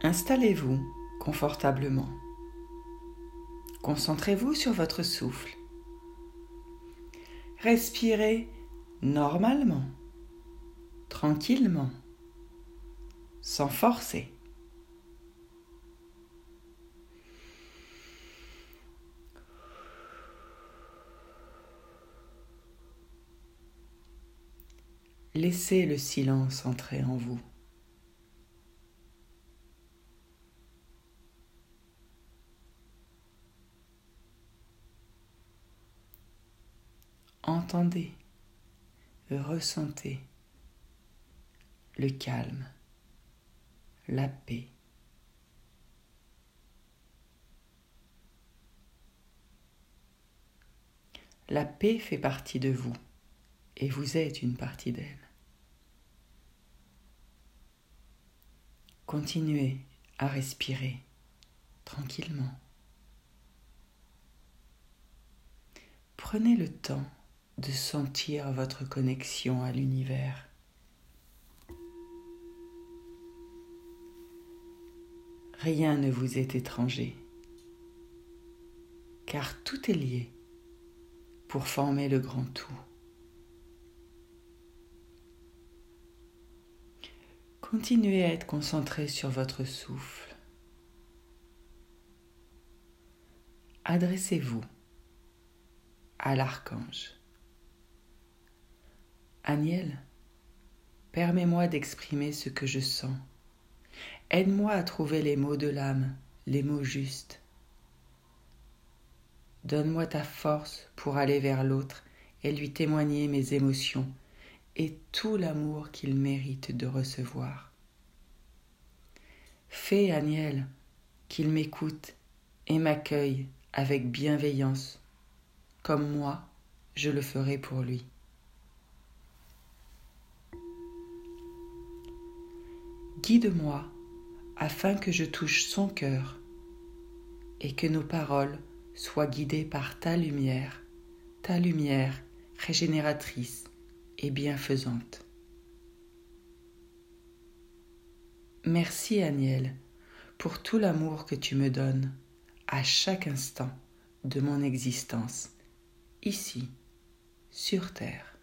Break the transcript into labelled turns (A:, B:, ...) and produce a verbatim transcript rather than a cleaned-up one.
A: Installez-vous confortablement. Concentrez-vous sur votre souffle. Respirez normalement, tranquillement, sans forcer. Laissez le silence entrer en vous. Entendez, ressentez le calme, la paix. La paix fait partie de vous et vous êtes une partie d'elle. Continuez à respirer tranquillement. Prenez le temps de sentir votre connexion à l'univers. Rien ne vous est étranger, car tout est lié pour former le grand tout. Continuez à être concentré sur votre souffle. Adressez-vous à l'archange. Aniel, permets-moi d'exprimer ce que je sens. Aide-moi à trouver les mots de l'âme, les mots justes. Donne-moi ta force pour aller vers l'autre et lui témoigner mes émotions et tout l'amour qu'il mérite de recevoir. Fais, Aniel, qu'il m'écoute et m'accueille avec bienveillance, comme moi, je le ferai pour lui. Guide-moi afin que je touche son cœur et que nos paroles soient guidées par ta lumière, ta lumière régénératrice et bienfaisante. Merci, Aniel, pour tout l'amour que tu me donnes à chaque instant de mon existence, ici, sur Terre.